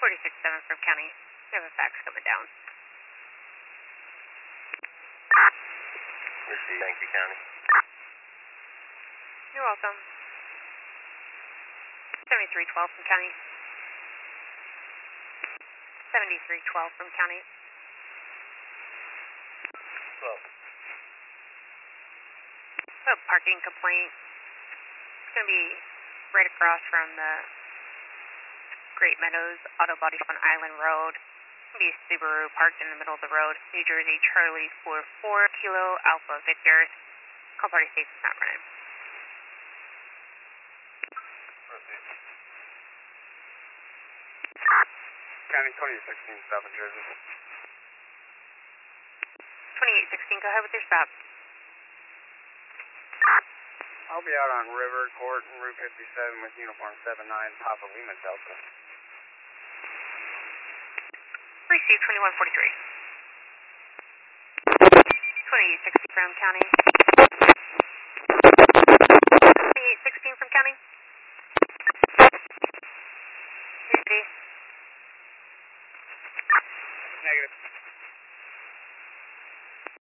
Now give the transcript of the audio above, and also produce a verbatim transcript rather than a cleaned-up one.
forty-six seven from county. We have a fax coming down. Received. Thank you, county. You're welcome. seventy-three twelve from county. seventy-three twelve from county. twelve. A parking complaint. It's going to be right across from the Great Meadows Auto Body on Island Road. It's going to be a Subaru parked in the middle of the road. New Jersey Charlie four four Kilo Alpha Victor. Call party station not running. Proceed. County twenty sixteen, South New Jersey. twenty-eight sixteen, go ahead with your stop. I'll be out on River Court and Route fifty-seven with uniform seven nine Papa Lima Delta. Receive twenty-one forty-three. twenty-eight sixteen from county. twenty-eight sixteen from county. Easy. Negative.